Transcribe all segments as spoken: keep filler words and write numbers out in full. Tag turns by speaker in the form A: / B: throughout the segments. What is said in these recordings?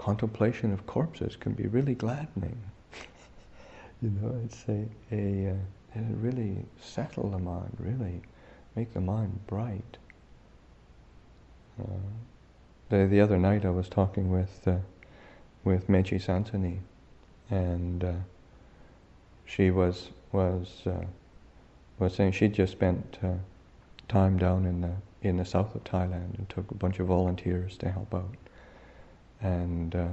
A: contemplation of corpses can be really gladdening. You know, it's a, a uh, it really settle the mind, really make the mind bright. Uh, the the other night I was talking with uh, with Meiji Sansani, and uh, she was was uh, was saying she'd just spent uh, time down in the in the south of Thailand and took a bunch of volunteers to help out, and uh,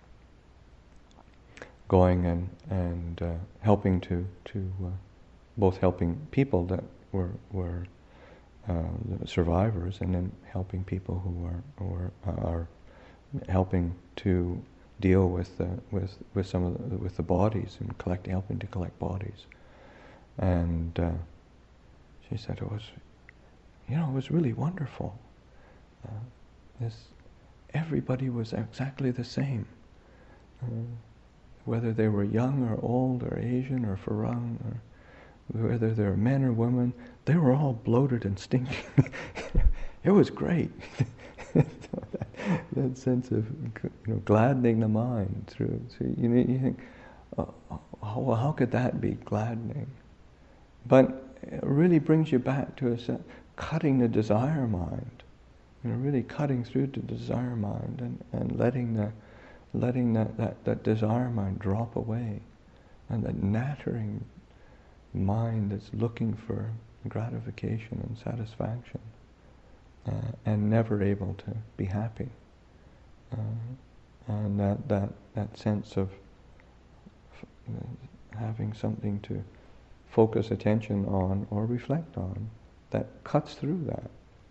A: going and and uh, helping to to uh, both helping people that were were uh, survivors, and then helping people who are or are helping to deal with the, with with some of the, with the bodies and collect helping to collect bodies, and uh, she said it was, you know, it was really wonderful. Uh, this everybody was exactly the same. Uh, whether they were young or old or Asian or Farang, or whether they were men or women, they were all bloated and stinking. It was great. that, that sense of, you know, gladdening the mind through. So you, you think, oh, oh, well, how could that be gladdening? But it really brings you back to a sense, cutting the desire mind. You know, really cutting through the desire mind and, and letting the letting that, that, that desire mind drop away, and that nattering mind that's looking for gratification and satisfaction, uh, and never able to be happy. Uh, and that, that, that sense of f- having something to focus attention on or reflect on, that cuts through that.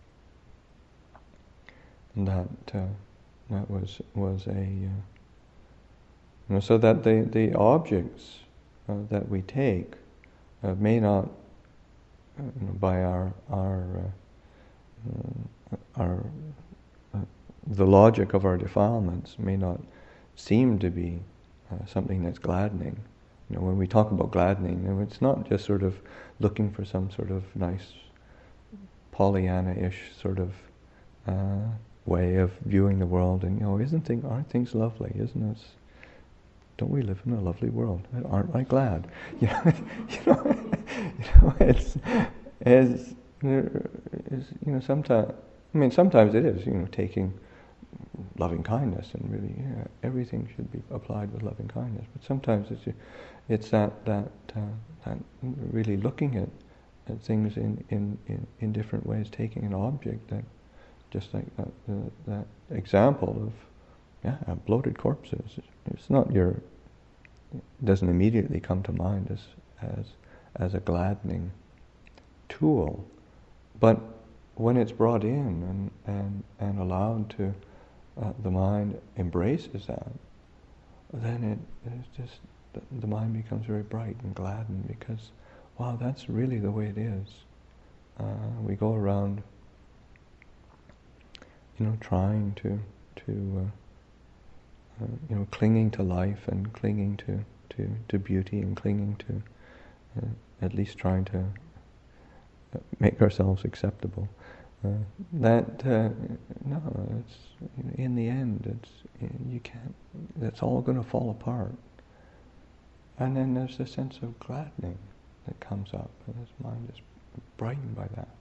A: And that uh, that was was a uh, you know, so that the the objects uh, that we take uh, may not, uh, you know, by our our uh, uh, our uh, the logic of our defilements may not seem to be uh, something that's gladdening. You know, when we talk about gladdening, you know, it's not just sort of looking for some sort of nice Pollyanna-ish sort of uh, way of viewing the world, and, you know, isn't thing, aren't things lovely? Isn't us? Don't we live in a lovely world? Aren't I glad? You know, you know, you know it's, it's, it's, you know, sometimes. I mean, sometimes it is, you know, taking loving kindness and really, yeah, everything should be applied with loving kindness. But sometimes it's it's that that uh, that really looking at, at things in, in, in, in different ways, taking an object that, just like that uh, that example of, yeah, bloated corpses. It's not your, it doesn't immediately come to mind as as as a gladdening tool, but when it's brought in and and, and allowed to, uh, the mind embraces that, then it it's just the, the mind becomes very bright and gladdened, because, wow, that's really the way it is. Uh, we go around, you know, trying to to uh, uh, you know, clinging to life and clinging to to, to beauty and clinging to uh, at least trying to make ourselves acceptable. Uh, that uh, no, it's, you know, in the end, it's, you can't. It's all going to fall apart. And then there's a sense of gladdening that comes up, and his mind is brightened by that.